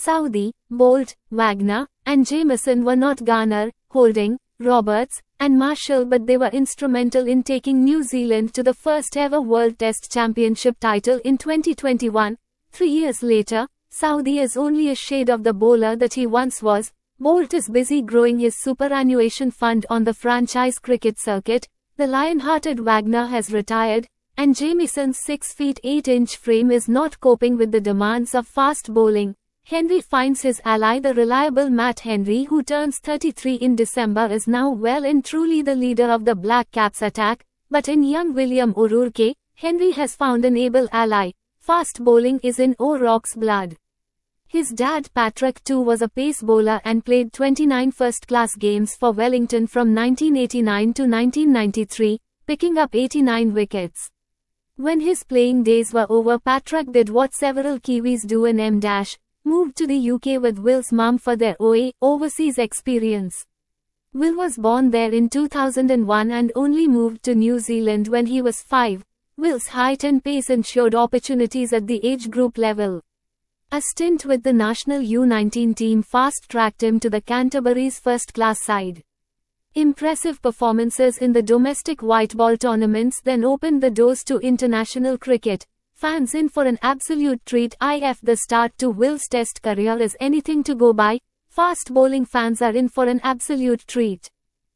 Southee, Boult, Wagner, and Jamieson were not Garner, Holding, Roberts, and Marshall, but they were instrumental in taking New Zealand to the first ever World Test Championship title in 2021. 3 years later, Southee is only a shade of the bowler that he once was. Boult is busy growing his superannuation fund on the franchise cricket circuit. The lion-hearted Wagner has retired, and Jamieson's 6 feet 8 inch frame is not coping with the demands of fast bowling. Henry finds his ally. The reliable Matt Henry, who turns 33 in December, is now well and truly the leader of the Black Caps attack, but in young William O'Rourke, Henry has found an able ally. Fast bowling is in O'Rourke's blood. His dad Patrick too was a pace bowler and played 29 first-class games for Wellington from 1989 to 1993, picking up 89 wickets. When his playing days were over, Patrick did what several Kiwis do and moved to the UK with Will's mum for their overseas experience. Will was born there in 2001 and only moved to New Zealand when he was 5. Will's height and pace ensured opportunities at the age group level. A stint with the national U19 team fast-tracked him to the Canterbury's first-class side. Impressive performances in the domestic white ball tournaments then opened the doors to international cricket. Fans in for an absolute treat. If the start to Will's Test career is anything to go by, fast bowling fans are in for an absolute treat.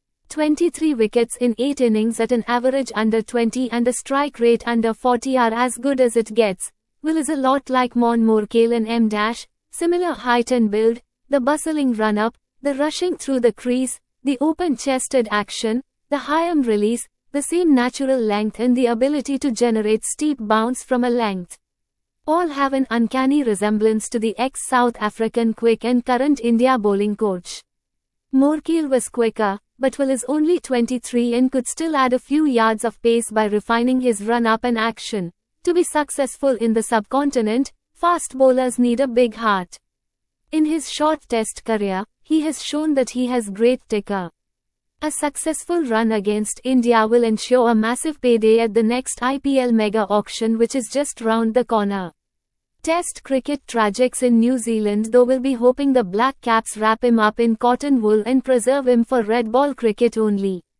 23 wickets in 8 innings at an average under 20 and a strike rate under 40 are as good as it gets. Will is a lot like Mon Morkale and similar height and build, the bustling run-up, the rushing through the crease, the open-chested action, the high arm release, the same natural length and the ability to generate steep bounce from a length. All have an uncanny resemblance to the ex-South African quick and current India bowling coach. Morkale was quicker, but Will is only 23 and could still add a few yards of pace by refining his run-up and action. To be successful in the subcontinent, fast bowlers need a big heart. In his short Test career, he has shown that he has great ticker. A successful run against India will ensure a massive payday at the next IPL mega auction, which is just round the corner. Test cricket tragics in New Zealand though will be hoping the Black Caps wrap him up in cotton wool and preserve him for red ball cricket only.